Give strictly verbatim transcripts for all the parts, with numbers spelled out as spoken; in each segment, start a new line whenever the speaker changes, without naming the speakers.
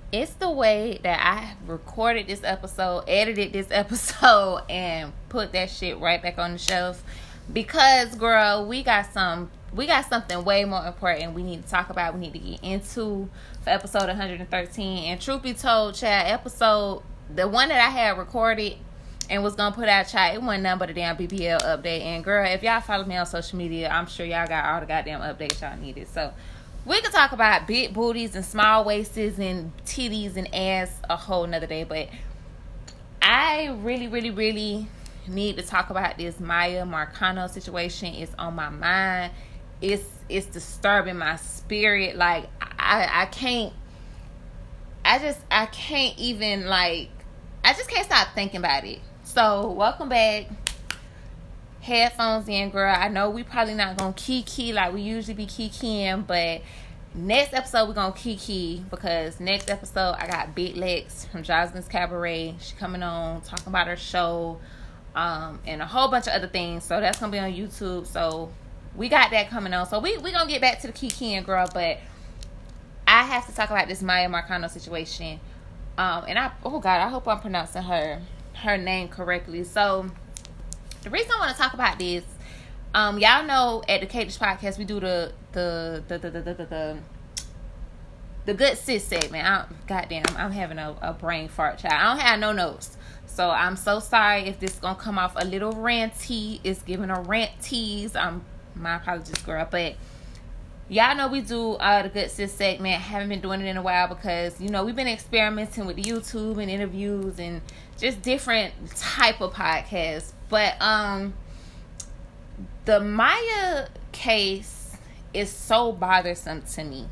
It's the way that I recorded this episode, edited this episode, and put that shit right back on the shelf. Because, girl, we got some, we got something way more important we need to talk about. We need to get into for episode one hundred thirteen. And truth be told, child, episode the one that I had recorded and was gonna put out, child, it wasn't nothing but a damn B B L update. And girl, if y'all follow me on social media, I'm sure y'all got all the goddamn updates y'all needed. So we could talk about big booties and small waists and titties and ass a whole nother day. But I really, really, really need to talk about this Maya Marcano situation. It's on my mind. It's it's disturbing my spirit. Like I I can't. I just I can't even like. I just can't stop thinking about it. So welcome back. Headphones in, girl. I know we probably not gonna kiki like we usually be kikiing, but next episode we're gonna kiki because next episode I got Big Lex from Jocelyn's Cabaret. She coming on talking about her show, um, and a whole bunch of other things. So that's gonna be on YouTube. So we got that coming on. So we we gonna get back to the kikiing, girl. But I have to talk about this Maya Marcano situation. Um, and I oh god, I hope I'm pronouncing her her name correctly. So the reason I want to talk about this, um, y'all know at the Kadish Podcast we do the the the the the the, the, the, the good sis segment. I, goddamn, I'm having a, a brain fart, child. I don't have no notes, so I'm so sorry if this is gonna come off a little ranty. It's giving a rant tease. Um, my apologies, girl. But y'all know we do uh, the good sis segment. Haven't been doing it in a while because you know we've been experimenting with the YouTube and interviews and just different type of podcasts. But um, the Maya case is so bothersome to me.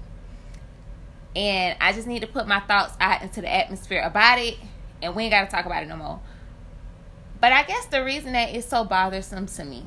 And I just need to put my thoughts out into the atmosphere about it. And we ain't got to talk about it no more. But I guess the reason that it's so bothersome to me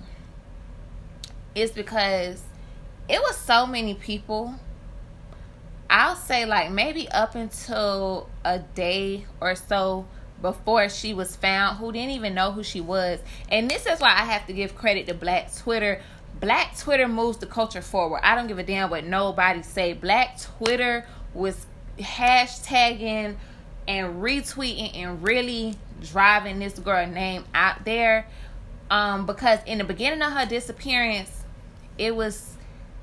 is because it was so many people. I'll say like maybe up until a day or so before she was found, who didn't even know who she was. And this is why I have to give credit to Black Twitter. Black Twitter moves the culture forward. I don't give a damn what nobody say. Black Twitter was hashtagging and retweeting and really driving this girl name out there. Um, because in the beginning of her disappearance, it was,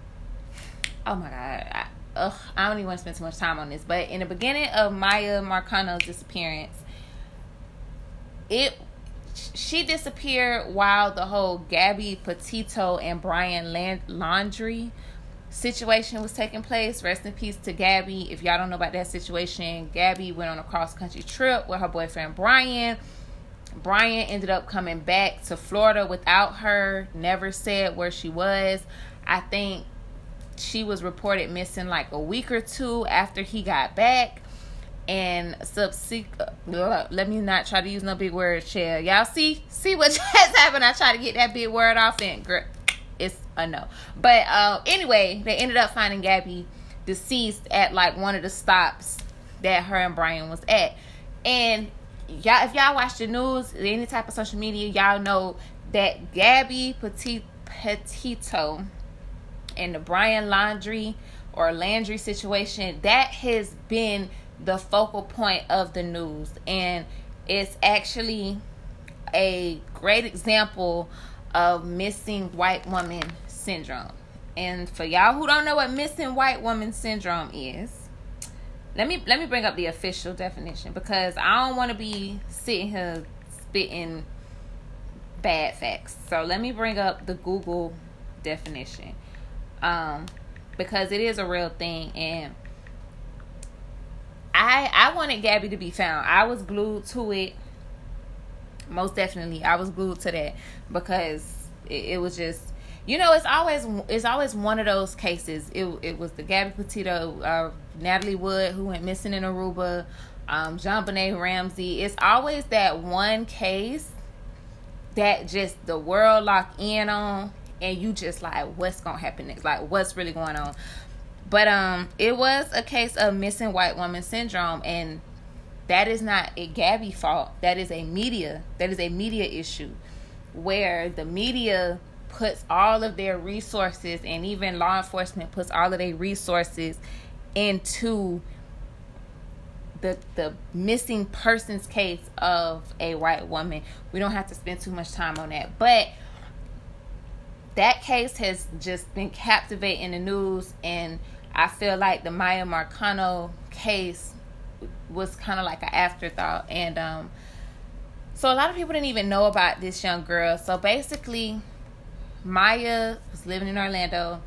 oh my God, I, ugh, I don't even want to spend too much time on this. But in the beginning of Maya Marcano's disappearance, It she disappeared while the whole Gabby Petito and Brian Land- Laundrie situation was taking place. Rest in peace to Gabby. If y'all don't know about that situation, Gabby went on a cross-country trip with her boyfriend Brian. Brian ended up coming back to Florida without her, never said where she was. I think she was reported missing like a week or two after he got back. And subsequent, let me not try to use no big word, Shell. Y'all see, see what just happened? I try to get that big word off, and girl, it's a no. But uh, anyway, they ended up finding Gabby deceased at like one of the stops that her and Brian was at. And y'all, if y'all watch the news, any type of social media, y'all know that Gabby Petit, Petito and the Brian Laundrie or Landry situation, that has been the focal point of the news, and it's actually a great example of missing white woman syndrome. And for y'all who don't know what missing white woman syndrome is, let me let me bring up the official definition, because I don't want to be sitting here spitting bad facts. So let me bring up the Google definition, um because it is a real thing. And I I wanted Gabby to be found. I was glued to it. Most definitely, I was glued to that, because it, it was just, you know, it's always it's always one of those cases. It it was the Gabby Petito, uh, Natalie Wood, who went missing in Aruba, um, JonBenet Ramsey. It's always that one case that just the world locked in on, and you just like, what's gonna happen next? Like, what's really going on? But um, it was a case of missing white woman syndrome, and that is not a Gabby fault. That is a media. That is a media issue, where the media puts all of their resources, and even law enforcement puts all of their resources into the the missing persons case of a white woman. We don't have to spend too much time on that, but that case has just been captivating the news, and I feel like the Maya Marcano case was kind of like an afterthought. And um, so a lot of people didn't even know about this young girl. So basically, Maya was living in Orlando.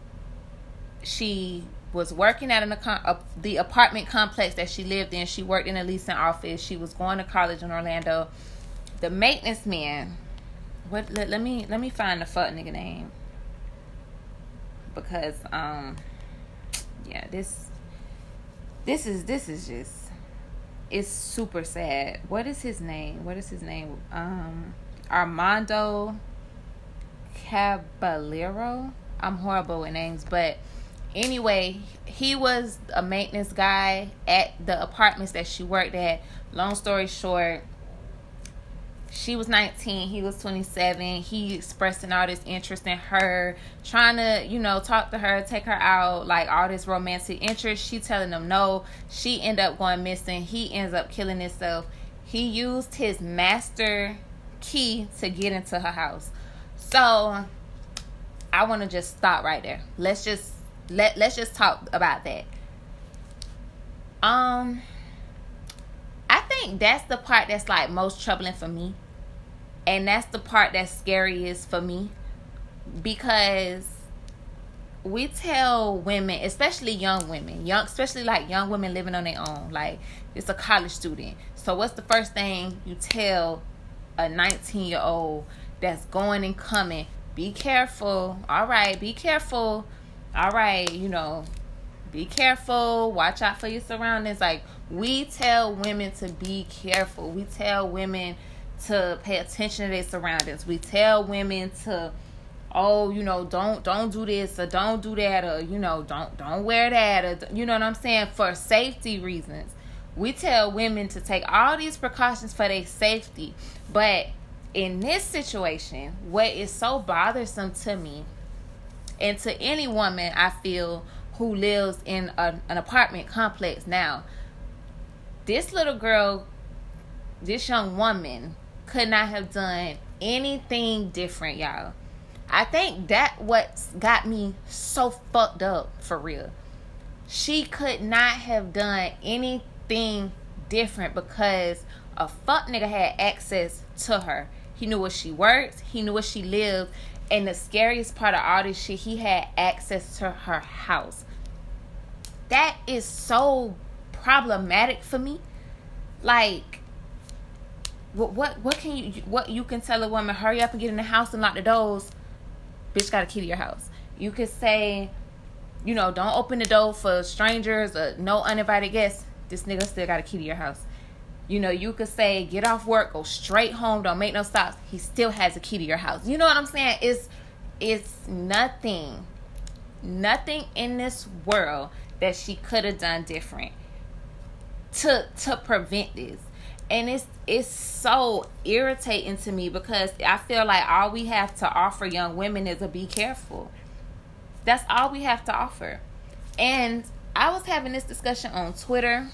She was working at an uh, the apartment complex that she lived in. She worked in a leasing office. She was going to college in Orlando. The maintenance man. What? Let, let me let me find the fuck nigga name, because um, yeah, this this is this is just it's super sad. What is his name? What is his name? Um, Armando Caballero. I'm horrible with names, but anyway, he was a maintenance guy at the apartments that she worked at. Long story short, she was nineteen, he was twenty-seven. He expressing all this interest in her, trying to, you know, talk to her, take her out, like all this romantic interest. She telling him no. She end up going missing. He ends up killing himself. He used his master key to get into her house. So I want to just stop right there. Let's just let let's just talk about that. Um. I think that's the part that's like most troubling for me. And that's the part that's scariest for me. Because we tell women, especially young women, young, especially like young women living on their own. Like, it's a college student. So what's the first thing you tell a nineteen-year-old that's going and coming? Be careful. All right, be careful. All right, you know, be careful. Watch out for your surroundings. Like, we tell women to be careful. We tell women to pay attention to their surroundings. We tell women to, oh, you know, don't don't do this or don't do that, or, you know, don't don't wear that, or, you know what I'm saying, for safety reasons. We tell women to take all these precautions for their safety. But in this situation, what is so bothersome to me, and to any woman, I feel, who lives in a, an apartment complex now, this little girl, this young woman, could not have done anything different, y'all. I think that what's got me so fucked up, for real. She could not have done anything different because a fuck nigga had access to her. He knew where she worked. He knew where she lived. And the scariest part of all this shit, he had access to her house. That is so problematic for me. Like, what what what can you what you can tell a woman, hurry up and get in the house and lock the doors. Bitch got a key to your house. You could say, you know, don't open the door for strangers or no uninvited guests. This nigga still got a key to your house. You know, you could say, get off work, go straight home, don't make no stops. He still has a key to your house. You know what I'm saying? It's it's nothing, nothing in this world that she could have done different to to prevent this. And it's it's so irritating to me because I feel like all we have to offer young women is to be careful. That's all we have to offer. And I was having this discussion on Twitter.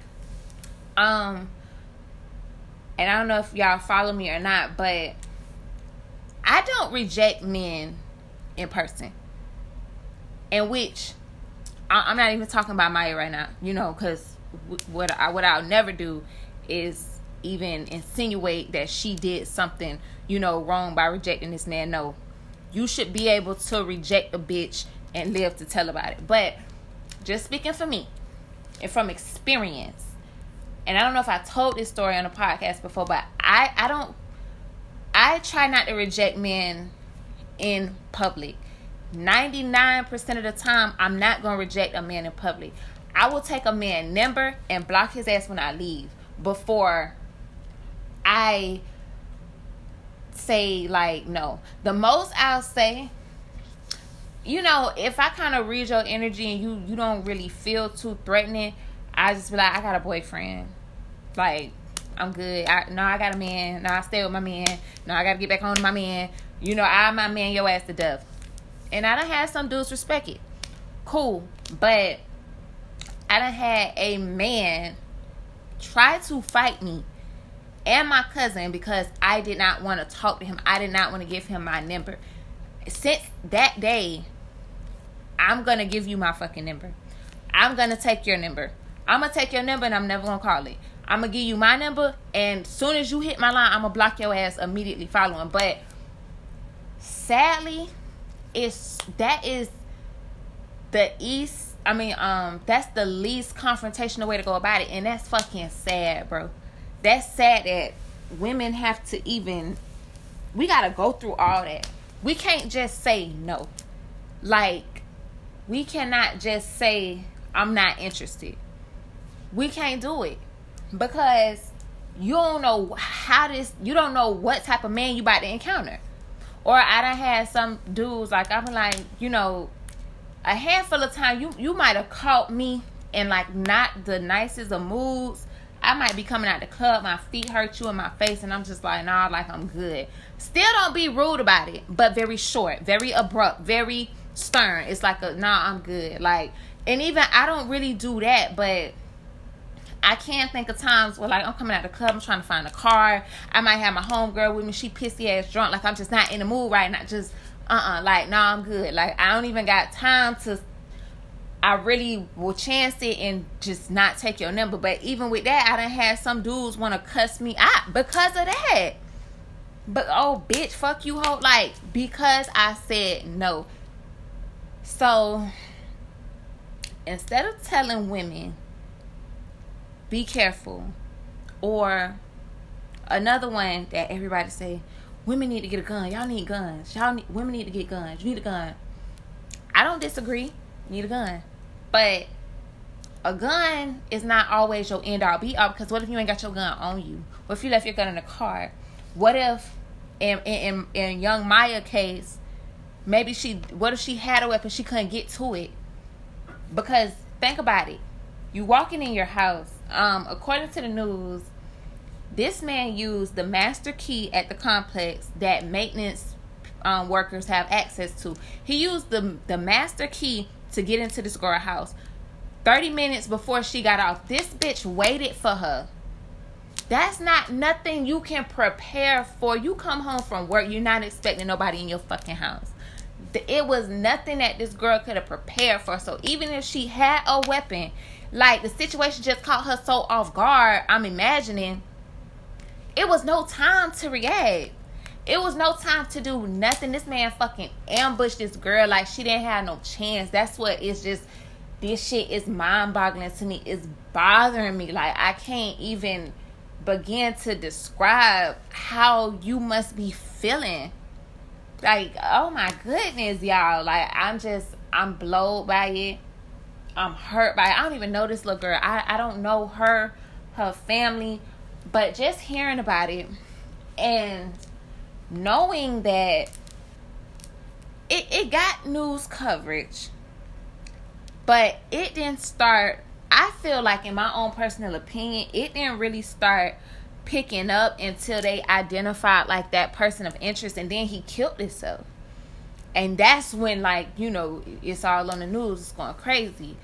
Um, and I don't know if y'all follow me or not, but I don't reject men in person. In which, I'm not even talking about Maya right now, you know, because what I what I'll never do is even insinuate that she did something, you know, wrong by rejecting this man. No, you should be able to reject a bitch and live to tell about it. But just speaking for me and from experience, and I don't know if I told this story on a podcast before, but I, I don't, I try not to reject men in public. ninety-nine percent of the time, I'm not going to reject a man in public. I will take a man number and block his ass when I leave before I say, like, no. The most I'll say, you know, if I kind of read your energy and you, you don't really feel too threatening, I just be like, I got a boyfriend. Like, I'm good. I, no, I got a man. No, I stay with my man. No, I got to get back home to my man. You know, I my man your ass to death. And I done had some dudes respect it. Cool. But I done had a man tried to fight me and my cousin because I did not want to talk to him. I did not want to give him my number. Since that day, I'm going to give you my fucking number. I'm going to take your number. I'm going to take your number and I'm never going to call it. I'm going to give you my number, and as soon as you hit my line, I'm going to block your ass immediately following. But sadly, it's, that is the east, I mean, um, that's the least confrontational way to go about it, and that's fucking sad, bro. That's sad that women have to even, we got to go through all that. We can't just say no. Like, we cannot just say, I'm not interested. We can't do it. Because you don't know how this, you don't know what type of man you about to encounter. Or I done had some dudes, like, I'm like, you know, a handful of times, you, you might have caught me in, like, not the nicest of moods. I might be coming out the club, my feet hurt you in my face, and I'm just like, nah, like, I'm good. Still don't be rude about it, but very short, very abrupt, very stern. It's like, a, nah, I'm good. Like, and even, I don't really do that, but I can't think of times where, like, I'm coming out the club, I'm trying to find a car. I might have my homegirl with me, she pissy ass drunk, like, I'm just not in the mood right now, just, uh-uh, like, nah, I'm good. Like, I don't even got time to, I really will chance it and just not take your number. But even with that, I done had some dudes want to cuss me out because of that. But, oh, bitch, fuck you, hoe. Like, because I said no. So, instead of telling women, be careful, or another one that everybody say, women need to get a gun. Y'all need guns. Y'all need, women need to get guns. You need a gun. I don't disagree. You need a gun. But a gun is not always your end all be all, because what if you ain't got your gun on you? What if you left your gun in the car? What if, in in, in young Maya case, maybe she, what if she had a weapon, she couldn't get to it? Because think about it. You walking in your house. Um, according to the news, this man used the master key at the complex that maintenance um, workers have access to. He used the the master key to get into this girl's house. thirty minutes before she got off, this bitch waited for her. That's not nothing you can prepare for. You come home from work, you're not expecting nobody in your fucking house. It was nothing that this girl could have prepared for. So even if she had a weapon, like, the situation just caught her so off guard, I'm imagining, it was no time to react. It was no time to do nothing. This man fucking ambushed this girl like she didn't have no chance. That's what it's just, this shit is mind-boggling to me. It's bothering me. Like, I can't even begin to describe how you must be feeling. Like, oh my goodness, y'all. Like, I'm just, I'm blowed by it. I'm hurt by it. I don't even know this little girl. I, I don't know her, her family. But just hearing about it and knowing that it, it got news coverage, but it didn't start, I feel like, in my own personal opinion, it didn't really start picking up until they identified, like, that person of interest, and then he killed himself. And that's when, like, you know, it's all on the news, it's going crazy.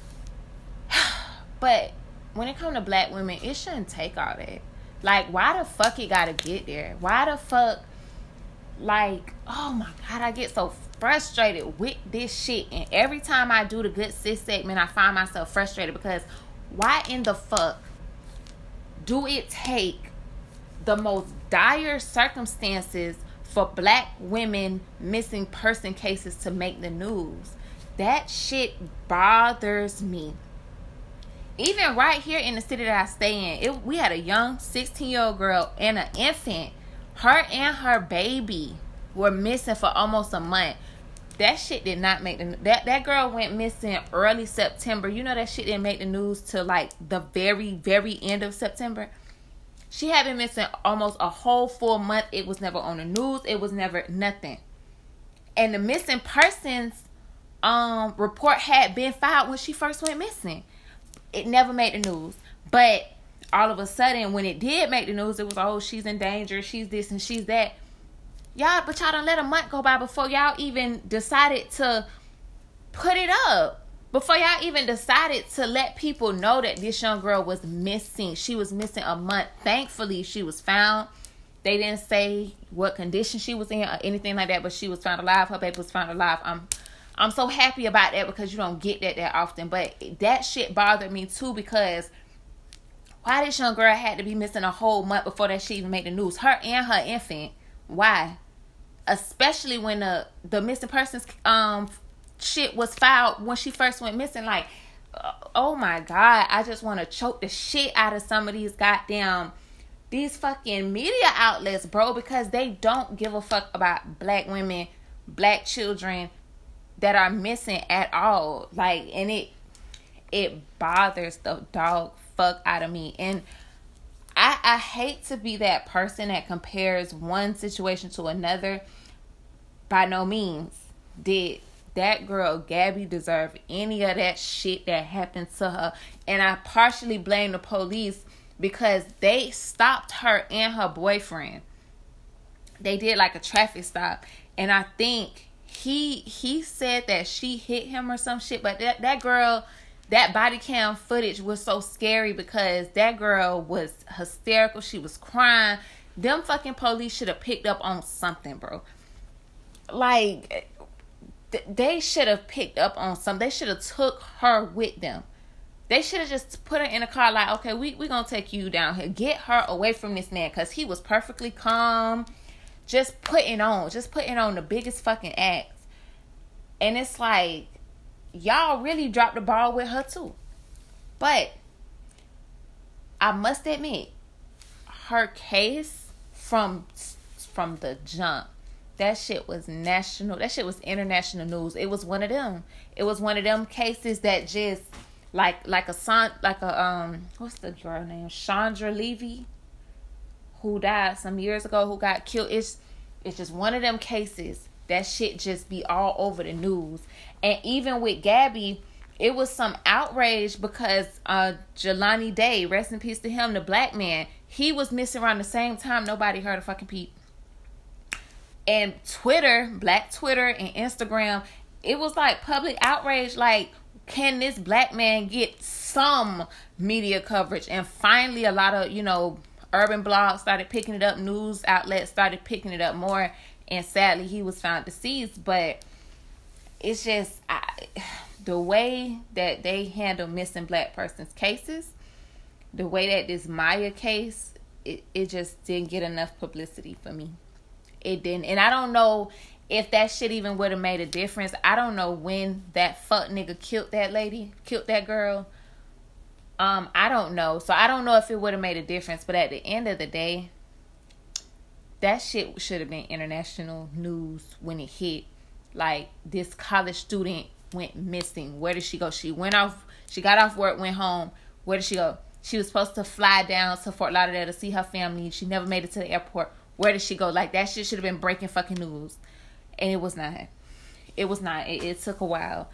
But when it comes to black women, it shouldn't take all that. Like, why the fuck it gotta get there? Why the fuck, like, oh my God, I get so frustrated with this shit. And every time I do the Good Sis segment, I find myself frustrated because why in the fuck do it take the most dire circumstances for black women missing person cases to make the news? That shit bothers me. Even right here in the city that I stay in, it, we had a young sixteen-year-old girl and an infant. Her and her baby were missing for almost a month. That shit did not make the... That, that girl went missing early September. You know that shit didn't make the news till, like, the very, very end of September. She had been missing almost a whole full month. It was never on the news. It was never nothing. And the missing persons um, report had been filed when she first went missing. It never made the news. But all of a sudden, when it did make the news, it was, oh, she's in danger, she's this and she's that. Y'all, but y'all done let a month go by before y'all even decided to put it up. before y'all even decided to let people know that this young girl was missing. She was missing a month. Thankfully, she was found. They didn't say what condition she was in or anything like that, but she was found alive. Her baby was found alive. I'm, I'm so happy about that because you don't get that that often. But that shit bothered me too because why this young girl had to be missing a whole month before that shit even made the news? Her and her infant. Why? Especially when the the missing persons um shit was filed when she first went missing. Like, oh my God, I just want to choke the shit out of some of these goddamn these fucking media outlets, bro, because they don't give a fuck about black women, black children that are missing at all. Like, and it it bothers the dog fuck out of me. And I, I hate to be that person that compares one situation to another. By no means did that girl Gabby deserve any of that shit that happened to her. And I partially blame the police because they stopped her and her boyfriend. They did like a traffic stop. And I think he he said that she hit him or some shit. But that, that girl, that body cam footage was so scary because that girl was hysterical. She was crying. Them fucking police should have picked up on something, bro. Like, th- they should have picked up on something. They should have took her with them. They should have just put her in a car like, okay, we we gonna take you down here. Get her away from this man because he was perfectly calm. Just putting on. Just putting on the biggest fucking acts. And it's like, y'all really dropped the ball with her too. But I must admit, her case from from the jump, that shit was national. That shit was international news. It was one of them. It was one of them cases that just like like a son like a um what's the girl name? Chandra Levy, who died some years ago, who got killed. It's it's just one of them cases. That shit just be all over the news. And even with Gabby, it was some outrage because uh, Jelani Day, rest in peace to him, the black man, he was missing around the same time. Nobody heard a fucking peep. And Twitter, black Twitter and Instagram, it was like public outrage. Like, can this black man get some media coverage? And finally, a lot of, you know, urban blogs started picking it up. News outlets started picking it up more. And sadly, he was found deceased. But it's just I, the way that they handle missing black persons cases, the way that this Maya case, it, it just didn't get enough publicity for me. It didn't. And I don't know if that shit even would have made a difference. I don't know when that fuck nigga killed that lady, killed that girl. Um, I don't know. So I don't know if it would have made a difference. But at the end of the day, that shit should have been international news when it hit. Like, this college student went missing. Where did she go? She went off. She got off work, went home. Where did she go? She was supposed to fly down to Fort Lauderdale to see her family. She never made it to the airport. Where did she go? Like, that shit should have been breaking fucking news. And it was not. It was not. It, it took a while.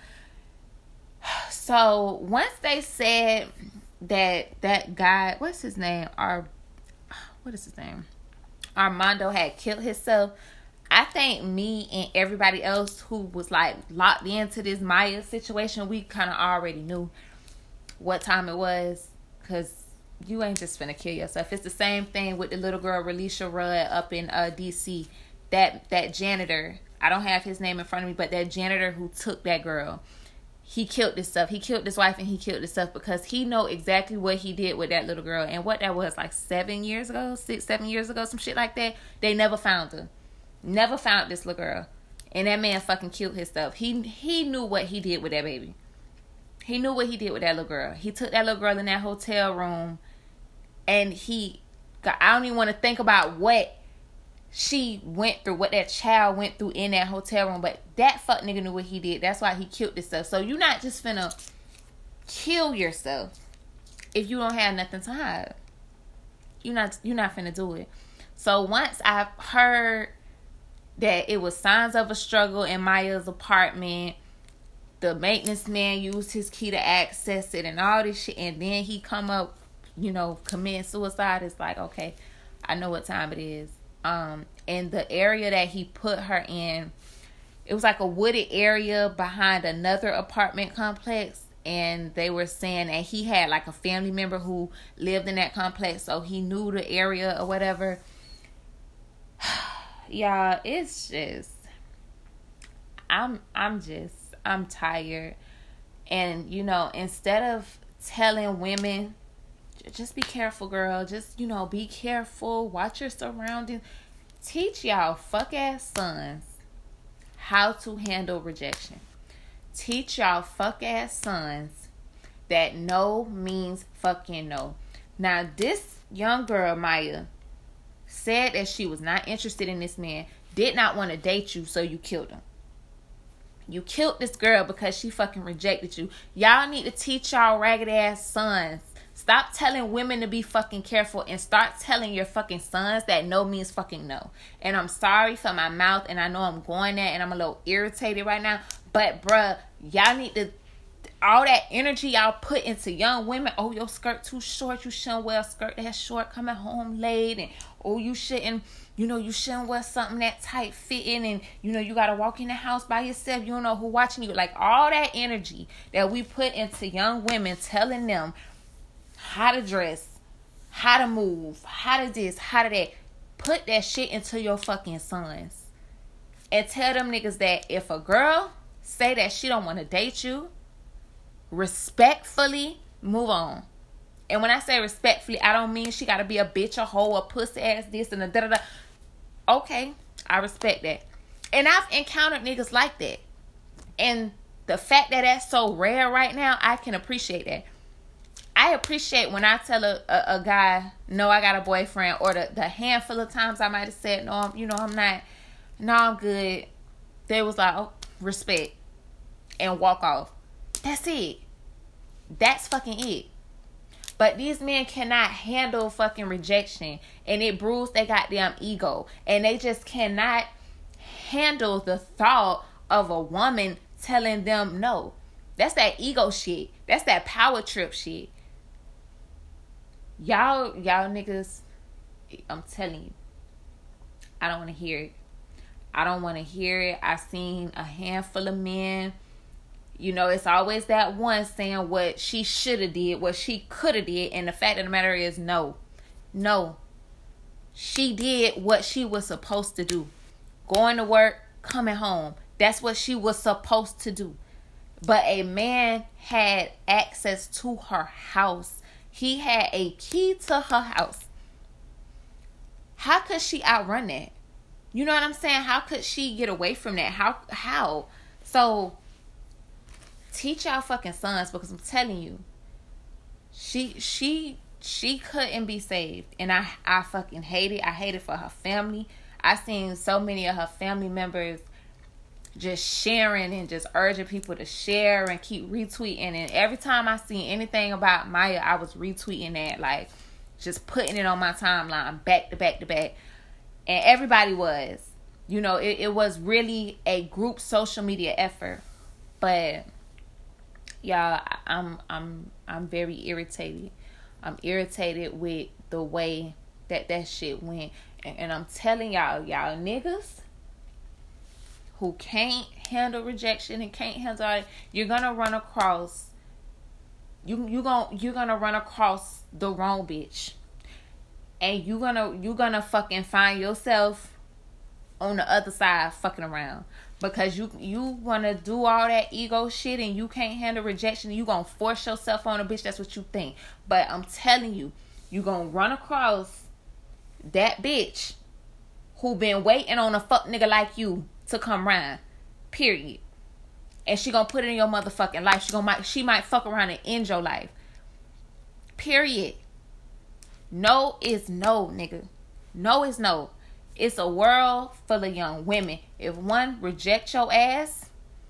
So, once they said that that guy, what's his name? Ar, what is his name? Armando had killed himself. I think me and everybody else who was like locked into this Maya situation, we kind of already knew what time it was, because you ain't just finna kill yourself. It's the same thing with the little girl Relisha Rudd up in uh, D C. That that janitor, I don't have his name in front of me, but that janitor who took that girl, he killed himself. He killed his wife and he killed himself because he know exactly what he did with that little girl. And what that was, like seven years ago, six, seven years ago, some shit like that. They never found her. Never found this little girl. And that man fucking killed himself. He he knew what he did with that baby. He knew what he did with that little girl. He took that little girl in that hotel room and he got, I don't even want to think about what she went through, what that child went through in that hotel room, but that fuck nigga knew what he did. That's why he killed himself. So you're not just finna kill yourself if you don't have nothing to hide. You're not you're not finna do it. So once I heard that it was signs of a struggle in Maya's apartment, the maintenance man used his key to access it and all this shit, and then he come up, you know, committing suicide, it's like, okay, I know what time it is. Um, and the area that he put her in, it was like a wooded area behind another apartment complex. And they were saying that he had like a family member who lived in that complex, so he knew the area or whatever. Y'all, it's just, I'm, I'm just, I'm tired. And, you know, instead of telling women, just be careful, girl. Just, you know, be careful. Watch your surroundings. Teach y'all fuck ass sons how to handle rejection. Teach y'all fuck ass sons that no means fucking no. Now, this young girl, Maya, said that she was not interested in this man, did not want to date you, so you killed him. You killed this girl because she fucking rejected you. Y'all need to teach y'all ragged ass sons. Stop telling women to be fucking careful and start telling your fucking sons that no means fucking no. And I'm sorry for my mouth, and I know I'm going there and I'm a little irritated right now. But, bruh, y'all need to, all that energy y'all put into young women. Oh, your skirt too short. You shouldn't wear a skirt that's short coming home late. And, oh, you shouldn't, you know, you shouldn't wear something that tight fitting. And, you know, you got to walk in the house by yourself. You don't know who watching you. Like, all that energy that we put into young women, telling them how to dress, how to move, how to this, how to that. Put that shit into your fucking sons. And tell them niggas that if a girl say that she don't want to date you, respectfully move on. And when I say respectfully, I don't mean she got to be a bitch, a hoe, a pussy ass, this and a da da da. Okay, I respect that. And I've encountered niggas like that. And the fact that that's so rare right now, I can appreciate that. I appreciate when I tell a, a, a guy, no, I got a boyfriend, or the, the handful of times I might have said, no, I'm, you know, I'm not, no, I'm good. They was like, oh, respect, and walk off. That's it. That's fucking it. But these men cannot handle fucking rejection, and it bruised their goddamn ego, and they just cannot handle the thought of a woman telling them no. That's that ego shit. That's that power trip shit. Y'all, y'all niggas, I'm telling you, I don't want to hear it. I don't want to hear it. I've seen a handful of men. You know, it's always that one saying what she should have did, what she could have did. And the fact of the matter is, no. No. She did what she was supposed to do. Going to work, coming home. That's what she was supposed to do. But a man had access to her house. He had a key to her house. How could she outrun that? You know what I'm saying? How could she get away from that? How? How? So, teach y'all fucking sons, because I'm telling you, she she she couldn't be saved. And I, I fucking hate it. I hate it for her family. I seen so many of her family members just sharing and just urging people to share and keep retweeting. And every time I see anything about Maya, I was retweeting that, like just putting it on my timeline back to back to back. And everybody was, you know, it, it was really a group social media effort. But y'all, I'm I'm I'm very irritated. I'm irritated with the way that that shit went. And, and I'm telling y'all, y'all niggas who can't handle rejection and can't handle it, you're gonna run across you you gonna you're gonna run across the wrong bitch. And you gonna you gonna fucking find yourself on the other side fucking around. Because you you wanna do all that ego shit and you can't handle rejection, you gonna force yourself on a bitch. That's what you think. But I'm telling you, you gonna run across that bitch who been waiting on a fuck nigga like you to come round. Period. And she gonna put it in your motherfucking life. She gonna might she might fuck around and end your life. Period. No is no, nigga. No is no. It's a world full of young women. If one rejects your ass,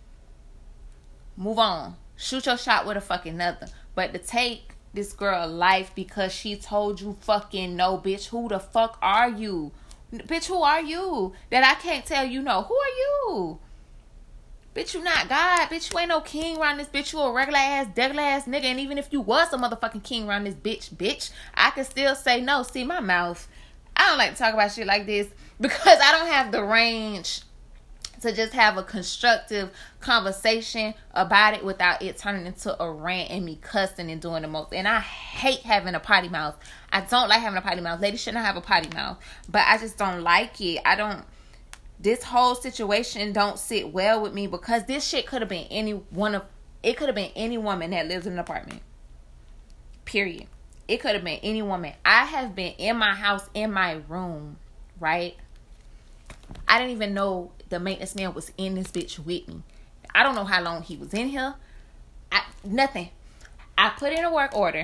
move on. Shoot your shot with a fucking another. But to take this girl life because she told you fucking no, bitch, who the fuck are you? Bitch, who are you? That I can't tell you no. Who are you? Bitch, you not God. Bitch, you ain't no king around this bitch. You a regular ass, degular ass nigga. And even if you was a motherfucking king around this bitch, bitch, I could still say no. See, my mouth. I don't like to talk about shit like this because I don't have the range to just have a constructive conversation about it without it turning into a rant and me cussing and doing the most. And I hate having a potty mouth. I don't like having a potty mouth. Ladies shouldn't have a potty mouth. But I just don't like it. I don't... This whole situation don't sit well with me because this shit could have been any one of... It could have been any woman that lives in an apartment. Period. It could have been any woman. I have been in my house, in my room, right? I didn't even know the maintenance man was in this bitch with me. I don't know how long he was in here. I, nothing. I put in a work order.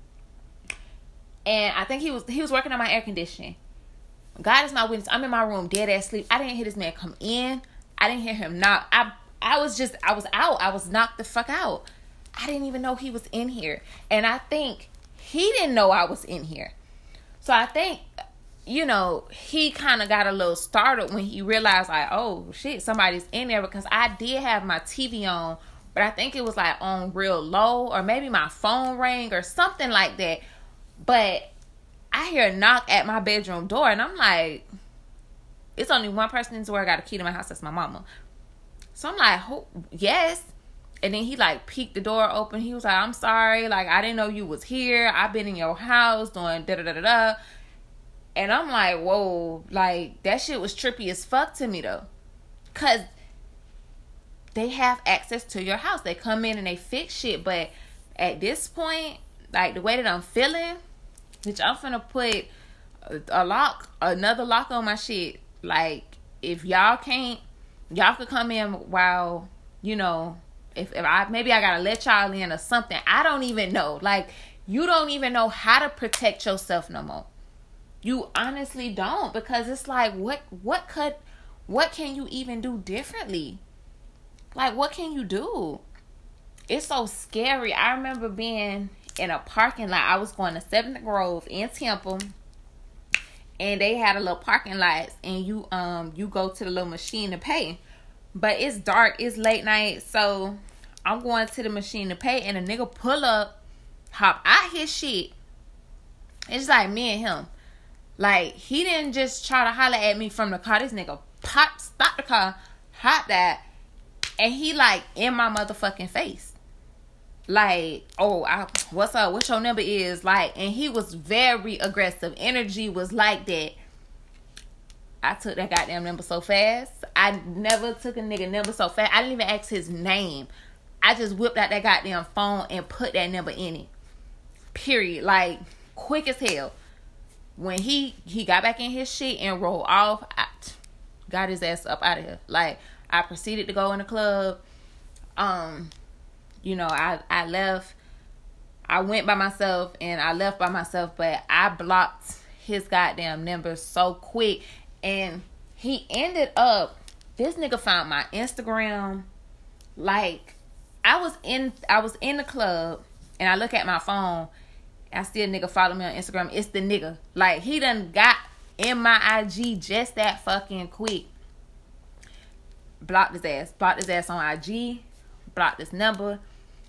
And I think he was he was working on my air conditioning. God is my witness. I'm in my room, dead ass sleep. I didn't hear this man come in. I didn't hear him knock. I I was just, I was out. I was knocked the fuck out. I didn't even know he was in here. And I think he didn't know I was in here. So I think, you know, he kind of got a little startled when he realized, like, oh, shit, somebody's in there. Because I did have my T V on, but I think it was, like, on real low. Or maybe my phone rang or something like that. But I hear a knock at my bedroom door. And I'm like, it's only one person in the door. I got a key to my house. That's my mama. So I'm like, who? Yes. And then he, like, peeked the door open. He was like, I'm sorry. Like, I didn't know you was here. I've been in your house doing da-da-da-da-da. And I'm like, whoa. Like, that shit was trippy as fuck to me, though. Because they have access to your house. They come in and they fix shit. But at this point, like, the way that I'm feeling, which I'm finna put a, a lock, another lock on my shit. Like, if y'all can't, y'all could come in while, you know, if, if I, maybe I gotta let y'all in or something. I don't even know. Like, you don't even know how to protect yourself no more. You honestly don't, because it's like, what, what could, what can you even do differently? Like, what can you do? It's so scary. I remember being in a parking lot. I was going to seventh Grove in Temple, and they had a little parking lot, and you um you go to the little machine to pay. But it's dark, it's late night, so I'm going to the machine to pay, and a nigga pull up, hop out his shit. It's like me and him. Like, he didn't just try to holler at me from the car. This nigga pop, stop the car, hop that, and he like in my motherfucking face. Like, oh, I, what's up? What your number is? Like, and he was very aggressive. Energy was like that. I took that goddamn number so fast. I never took a nigga number so fast. I didn't even ask his name. I just whipped out that goddamn phone and put that number in it. Period. Like, quick as hell. When he, he got back in his shit and rolled off, I got his ass up out of here. Like, I proceeded to go in the club. Um... You know, I, I left, I went by myself and I left by myself, but I blocked his goddamn number so quick. And he ended up, this nigga found my Instagram. Like, I was in, I was in the club and I look at my phone. I see a nigga follow me on Instagram. It's the nigga. Like, he done got in my I G just that fucking quick. Blocked his ass. Blocked his ass on I G. Blocked his number.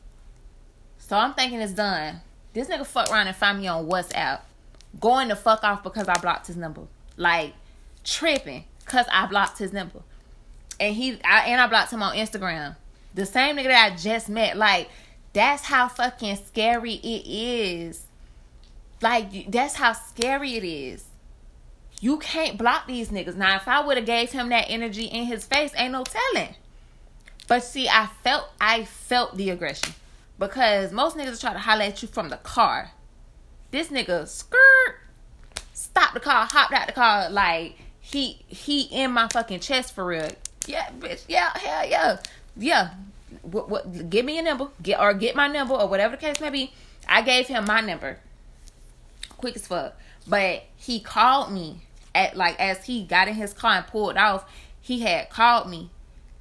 So I'm thinking it's done. This nigga fuck around and find me on WhatsApp. Going the fuck off because I blocked his number. Like, tripping because I blocked his number. And he I, and I blocked him on Instagram. The same nigga that I just met. Like, that's how fucking scary it is. Like, that's how scary it is. You can't block these niggas. Now, if I would have gave him that energy in his face, ain't no telling. But see, I felt I felt the aggression. Because most niggas try to holler at you from the car. This nigga, skirt, stopped the car, hopped out the car, like, he he in my fucking chest for real. Yeah, bitch, yeah, hell yeah. Yeah, what, what, give me a number, get or get my number, or whatever the case may be. I gave him my number. Quick as fuck. But he called me, at like, as he got in his car and pulled off, he had called me.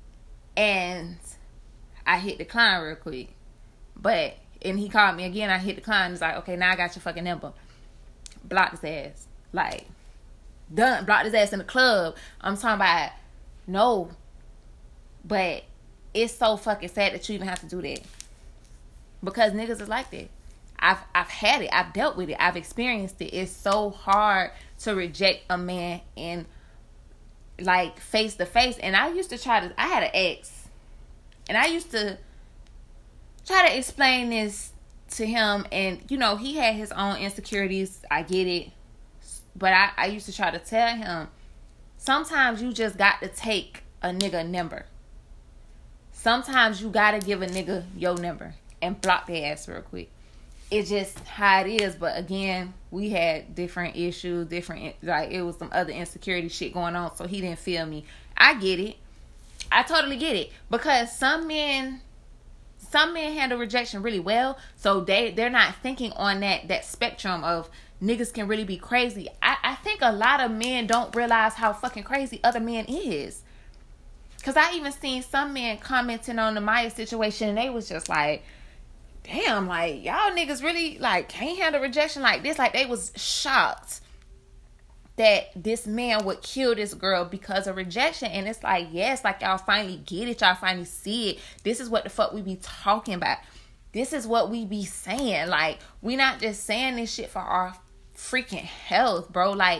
And I hit decline real quick. But, and he called me again, I hit decline. He's like, okay, now I got your fucking number. Blocked his ass. Like, done. Blocked his ass in the club. I'm talking about, no. But, it's so fucking sad that you even have to do that. Because niggas is like that. I've, I've had it. I've dealt with it. I've experienced it. It's so hard to reject a man and like face to face. And I used to try to, I had an ex, and I used to try to explain this to him, and you know, he had his own insecurities. I get it, but I, I used to try to tell him, sometimes you just got to take a nigga number. Sometimes you gotta give a nigga your number and block their ass real quick. It's just how it is. But again, we had different issues, different, like, it was some other insecurity shit going on, so he didn't feel me. I get it. I totally get it. Because some men, some men handle rejection really well, so they, they're not thinking on that, that spectrum of niggas can really be crazy. I, I think a lot of men don't realize how fucking crazy other men is. Because I even seen some men commenting on the Maya situation, and they was just like, damn, like, y'all niggas really, like, can't handle rejection like this. Like, they was shocked that this man would kill this girl because of rejection. And it's like, yes, like, y'all finally get it. Y'all finally see it. This is what the fuck we be talking about. This is what we be saying. Like, we not just saying this shit for our freaking health, bro. Like,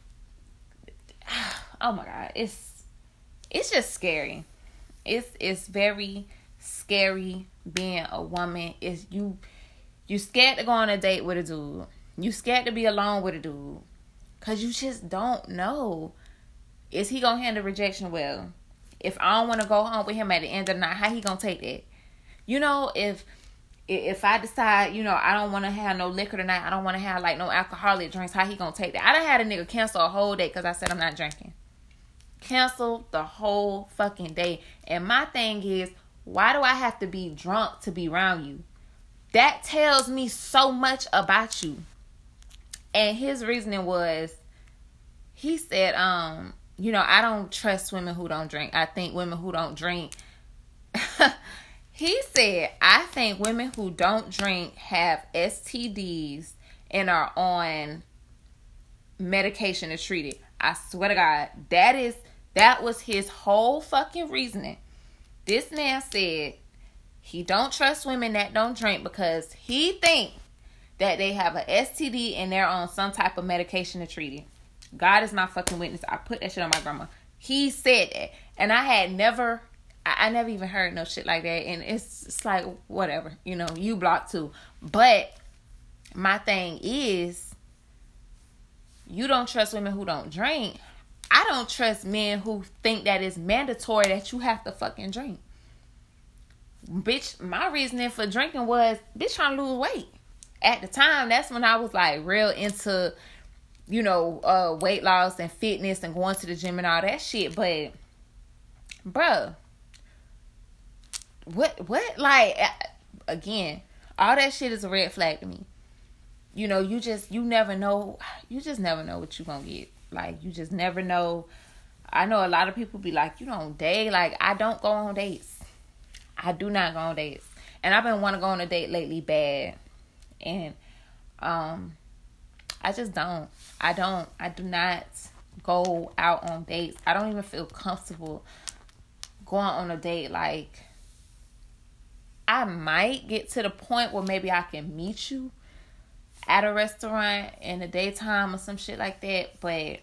oh my God, it's it's just scary. It's it's very scary being a woman. Is you you scared to go on a date with a dude. You scared to be alone with a dude, cause you just don't know, is he gonna handle rejection well? If I don't want to go home with him at the end of the night, how he gonna take that? You know, if if I decide, you know, I don't want to have no liquor tonight, I don't want to have like no alcoholic drinks, how he gonna take that? I done had a nigga cancel a whole day because I said I'm not drinking. Cancel the whole fucking day. And my thing is, why do I have to be drunk to be around you? That tells me so much about you. And his reasoning was, he said, um, you know, I don't trust women who don't drink. I think women who don't drink. He said, I think women who don't drink have S T Ds and are on medication to treat it. I swear to God, that is, that was his whole fucking reasoning. This man said he don't trust women that don't drink because he think that they have a S T D and they're on some type of medication to treat it. God is my fucking witness. I put that shit on my grandma. He said that. And I had never, I, I never even heard no shit like that. And it's, it's like, whatever. You know, you blocked too. But my thing is, you don't trust women who don't drink. I don't trust men who think that it's mandatory that you have to fucking drink. Bitch, my reasoning for drinking was, bitch, trying to lose weight. At the time, that's when I was like real into, you know, uh, weight loss and fitness and going to the gym and all that shit. But, bruh, what, what, like, again, all that shit is a red flag to me. You know, you just, you never know, you just never know what you're going to get. Like, you just never know. I know a lot of people be like, you don't date. Like, I don't go on dates. I do not go on dates. And I've been wanting to go on a date lately bad. And, um, I just don't. I don't. I do not go out on dates. I don't even feel comfortable going on a date. Like, I might get to the point where maybe I can meet you at a restaurant in the daytime or some shit like that, but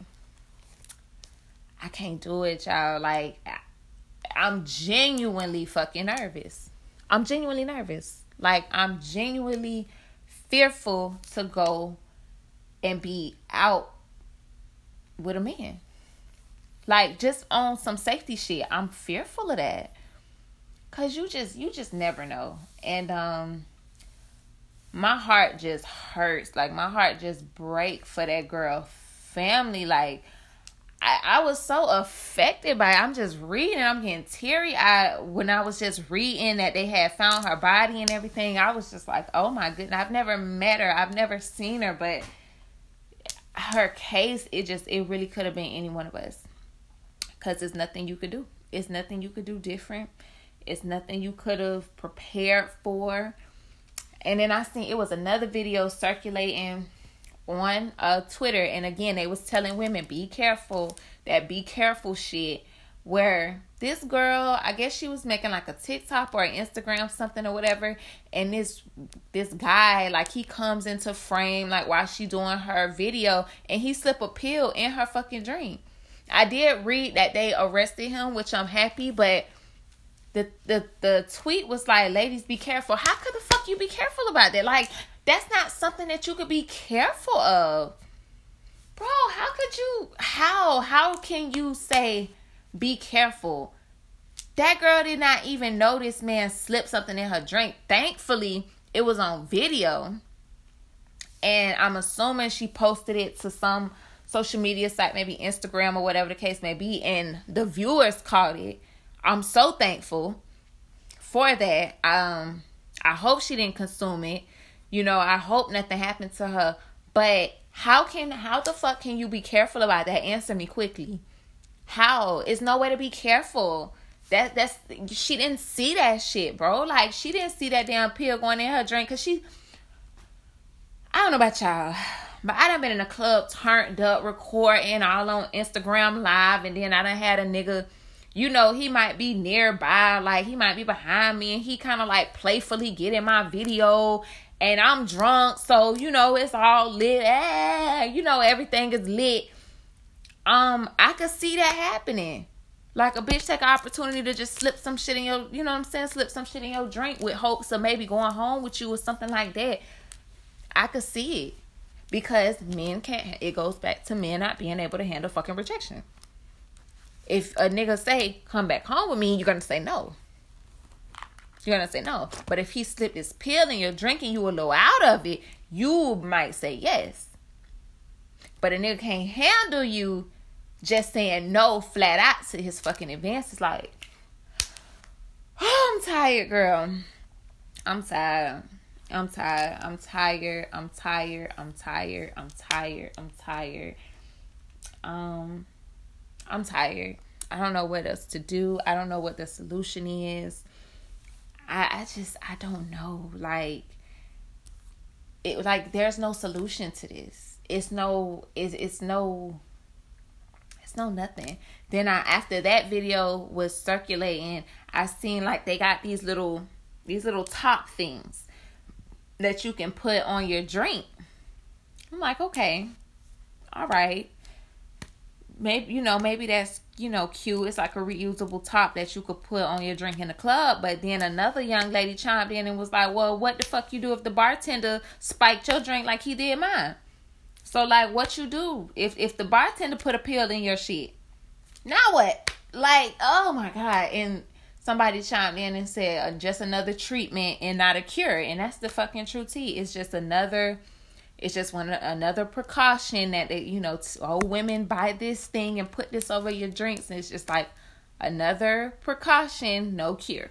I can't do it, y'all. Like, I'm genuinely fucking nervous. I'm genuinely nervous. Like, I'm genuinely fearful to go and be out with a man. Like, just on some safety shit. I'm fearful of that. Cause you just, you just never know. And, um, my heart just hurts. Like, my heart just breaks for that girl family. Like, I, I was so affected by it. I'm just reading. I'm getting teary-eyed when I was just reading that they had found her body and everything. I was just like, oh my goodness. I've never met her. I've never seen her. But her case, it just, it really could have been any one of us. Because there's nothing you could do. It's nothing you could do different. It's nothing you could have prepared for. And then I seen it was another video circulating on uh, Twitter. And again, they was telling women, be careful. That be careful shit. Where this girl, I guess she was making like a TikTok or an Instagram something or whatever. And this this guy, like, he comes into frame like while she doing her video. And he slip a pill in her fucking drink. I did read that they arrested him, which I'm happy, but the the the tweet was like, ladies, be careful. How could the fuck you be careful about that? Like, that's not something that you could be careful of. Bro, how could you, how, how can you say, be careful? That girl did not even know this man slipped something in her drink. Thankfully, it was on video. And I'm assuming she posted it to some social media site, maybe Instagram or whatever the case may be. And the viewers caught it. I'm so thankful for that. Um, I hope she didn't consume it. You know, I hope nothing happened to her. But how can, how the fuck can you be careful about that? Answer me quickly. How? It's no way to be careful. That that's she didn't see that shit, bro. Like, she didn't see that damn pill going in her drink. Cause she, I don't know about y'all, but I done been in a club turned up, recording all on Instagram Live, and then I done had a nigga, you know, he might be nearby, like he might be behind me, and he kind of like playfully get in my video, and I'm drunk, so you know it's all lit. Ah, you know everything is lit. Um, I could see that happening. Like, a bitch take an opportunity to just slip some shit in your, you know what I'm saying? Slip some shit in your drink with hopes of maybe going home with you or something like that. I could see it. Because men can't, it goes back to men not being able to handle fucking rejection. If a nigga say, come back home with me, you're going to say no. You're going to say no. But if he slipped his pill and you're drinking you a little out of it, you might say yes. But a nigga can't handle you just saying no flat out to his fucking advances. Like, oh, I'm tired, girl. I'm tired. I'm tired. I'm tired. I'm tired. I'm tired. I'm tired. I'm tired. Um, I'm tired. I don't know what else to do. I don't know what the solution is. I, I just, I don't know. Like, it, like, there's no solution to this. It's no, it's, it's no... no nothing. Then I, after that video was circulating, I seen like they got these little these little top things that you can put on your drink. I'm like, okay, all right, maybe, you know, maybe that's, you know, cute. It's like a reusable top that you could put on your drink in the club. But then another young lady chimed in and was like, well, what the fuck you do if the bartender spiked your drink like he did mine? So, like, what you do if, if the bartender put a pill in your shit? Now what? Like, oh, my God. And somebody chimed in and said, uh, just another treatment and not a cure. And that's the fucking true tea. It's just another, it's just one another precaution that, they, you know, oh, women buy this thing and put this over your drinks. And it's just like another precaution, no cure.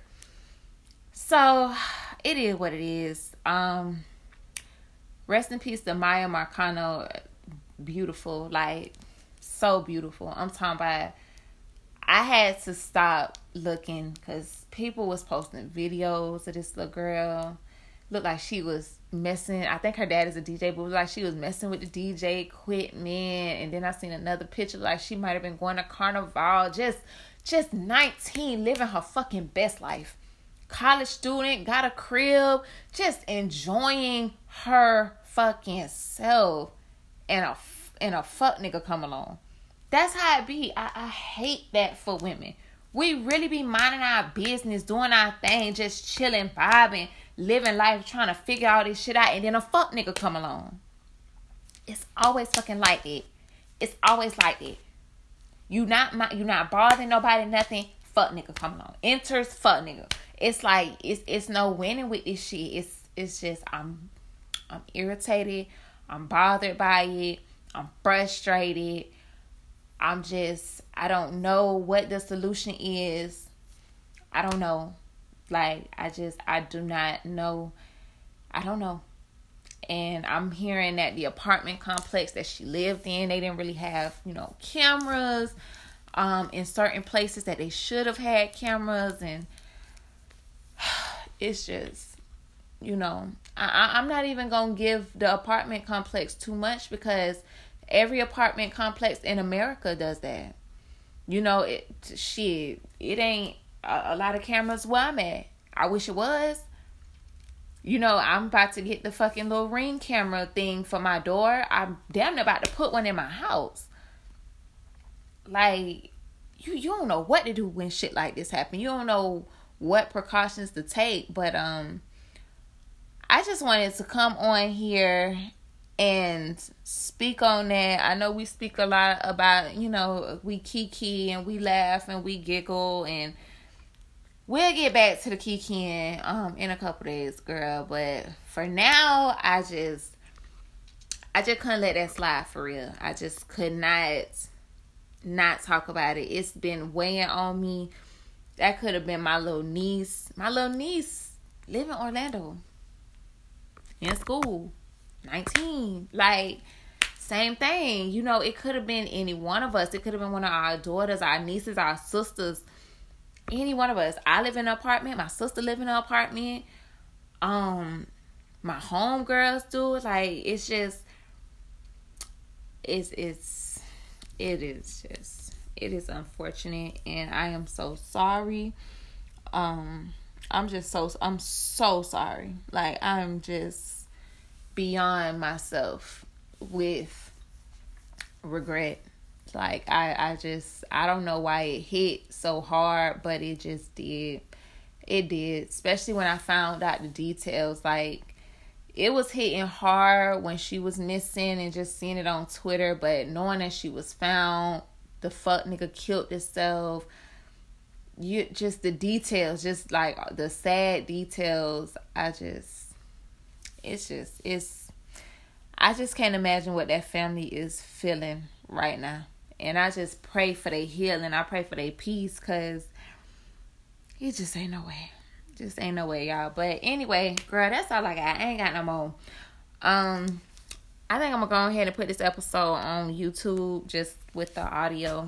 So, it is what it is. Um... Rest in peace to Maya Marcano. Beautiful. Like, so beautiful. I'm talking about, I had to stop looking because people was posting videos of this little girl. Looked like she was messing. I think her dad is a D J, but it was like she was messing with the D J equipment. And then I seen another picture like she might have been going to Carnival. Just, just nineteen, living her fucking best life. College student, got a crib, just enjoying her fucking self, and a and a fuck nigga come along. That's how it be. I, I hate that for women. We really be minding our business, doing our thing, just chilling, vibing, living life, trying to figure all this shit out, and then a fuck nigga come along. It's always fucking like it. It's always like it. You not you not bothering nobody, nothing. Fuck nigga come along. Enters fuck nigga. It's like it's it's no winning with this shit. It's it's just I'm I'm irritated. I'm bothered by it. I'm frustrated. I'm just I don't know what the solution is. I don't know. Like I just I do not know. I don't know. And I'm hearing that the apartment complex that she lived in, they didn't really have, you know, cameras um in certain places that they should have had cameras, and it's just, you know, I, I'm not even gonna give the apartment complex too much because every apartment complex in America does that. You know, it shit, it ain't a, a lot of cameras where I'm at. I wish it was. You know, I'm about to get the fucking little Ring camera thing for my door. I'm damn near about to put one in my house. like, you, you don't know what to do when shit like this happen. You don't know what precautions to take. But um, I just wanted to come on here and speak on that. I know we speak a lot about, you know, we kiki and we laugh and we giggle, and we'll get back to the kikiing um in a couple days, girl. But for now, I just I just couldn't let that slide for real. I just could not not talk about it. It's been weighing on me. That could have been my little niece. My little niece live in Orlando, in school, nineteen. Like, same thing. You know, it could have been any one of us. It could have been one of our daughters, our nieces, our sisters. Any one of us. I live in an apartment. My sister live in an apartment. Um, my homegirls do. Like, it's just, it's, it's, it is just, it is unfortunate, and I am so sorry. Um, I'm just so, I'm so sorry. Like, I'm just beyond myself with regret. Like, I, I just, I don't know why it hit so hard, but it just did. It did. Especially when I found out the details. Like, it was hitting hard when she was missing and just seeing it on Twitter. But knowing that she was found, the fuck nigga killed himself. You, just the details, just like the sad details. I just, it's just, it's, I just can't imagine what that family is feeling right now. And I just pray for their healing. I pray for their peace, because it just ain't no way. Just ain't no way, y'all. But anyway, girl, that's all I got. I ain't got no more. Um, I think I'm going to go ahead and put this episode on YouTube just with the audio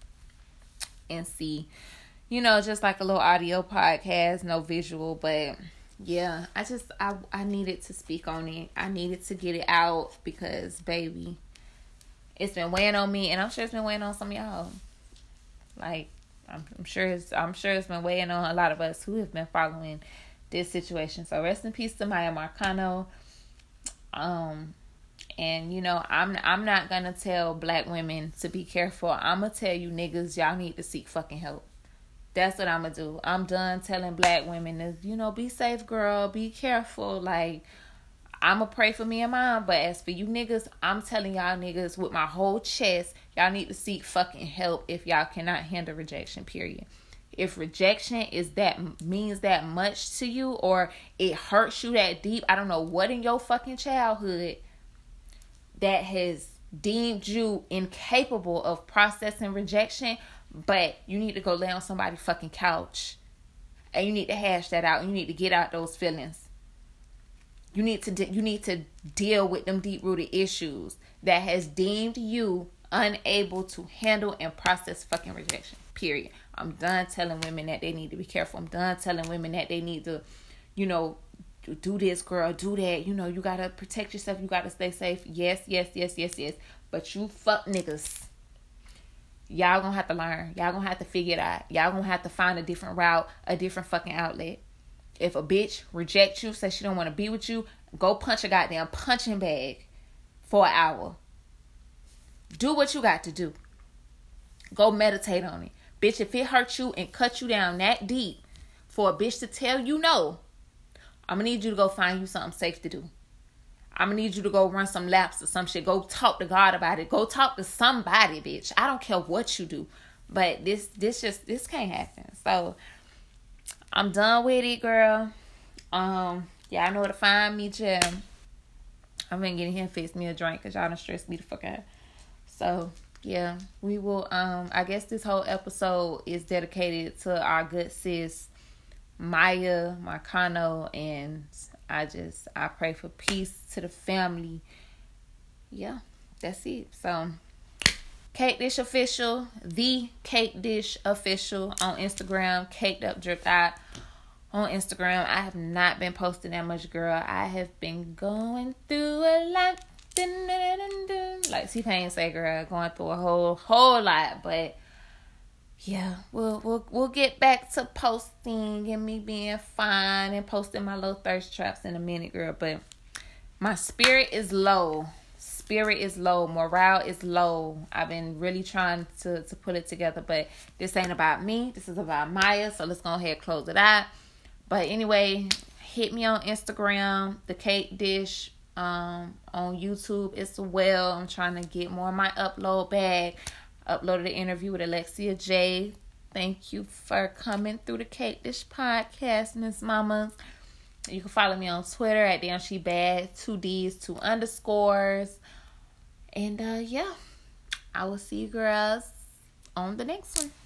and see. You know, just like a little audio podcast, no visual. But yeah, I just, I, I needed to speak on it. I needed to get it out because, baby, it's been weighing on me, and I'm sure it's been weighing on some of y'all. Like, I'm, I'm sure it's, I'm sure it's been weighing on a lot of us who have been following this situation. So rest in peace to Maya Marcano. Um, and you know, I'm, I'm not gonna tell black women to be careful. I'm gonna tell you niggas, y'all need to seek fucking help. That's what I'm gonna do. I'm done telling black women to, you know, be safe, girl, be careful. Like, I'm going to pray for me and mine, but as for you niggas, I'm telling y'all niggas with my whole chest, y'all need to seek fucking help if y'all cannot handle rejection, period. If rejection is that, means that much to you, or it hurts you that deep, I don't know what in your fucking childhood that has deemed you incapable of processing rejection, but you need to go lay on somebody's fucking couch, and you need to hash that out, and you need to get out those feelings. You need to de- you need to deal with them deep-rooted issues that has deemed you unable to handle and process fucking rejection. Period. I'm done telling women that they need to be careful. I'm done telling women that they need to, you know, do this, girl, do that. You know, you gotta protect yourself. You gotta stay safe. Yes, yes, yes, yes, yes. But you fuck niggas, y'all gonna have to learn. Y'all gonna have to figure it out. Y'all gonna have to find a different route, a different fucking outlet. If a bitch rejects you, says she don't want to be with you, go punch a goddamn punching bag for an hour. Do what you got to do. Go meditate on it. Bitch, if it hurts you and cut you down that deep for a bitch to tell you no, I'm going to need you to go find you something safe to do. I'm going to need you to go run some laps or some shit. Go talk to God about it. Go talk to somebody, bitch. I don't care what you do. But this, this just, this can't happen. So, I'm done with it, girl. Um, y'all know where to find me, Jim. I'm gonna get in here and fix me a drink because y'all done stressed me the fuck out. So, yeah, we will, um, I guess this whole episode is dedicated to our good sis, Maya Marcano, and I just, I pray for peace to the family. Yeah, that's it. So, Cake Dish Official, the Cake Dish Official on Instagram, Caked Up Dripped Out on Instagram. I have not been posting that much, girl. I have been going through a lot. Like T-Pain say, girl, going through a whole, whole lot. But yeah, we'll, we'll, we'll get back to posting and me being fine and posting my little thirst traps in a minute, girl. But my spirit is low. spirit is low, morale is low. I've been really trying to, to put it together, but this ain't about me. This is about Maya, so let's go ahead and close it out. But anyway, hit me on Instagram, The Cake Dish, um, on YouTube as well. I'm trying to get more of my upload bag. Uploaded an interview with Alexia J. Thank you for coming through the Cake Dish podcast, Miss Mamas. You can follow me on Twitter at Damn She Bad, two D's, two underscores. And uh, yeah, I will see you girls on the next one.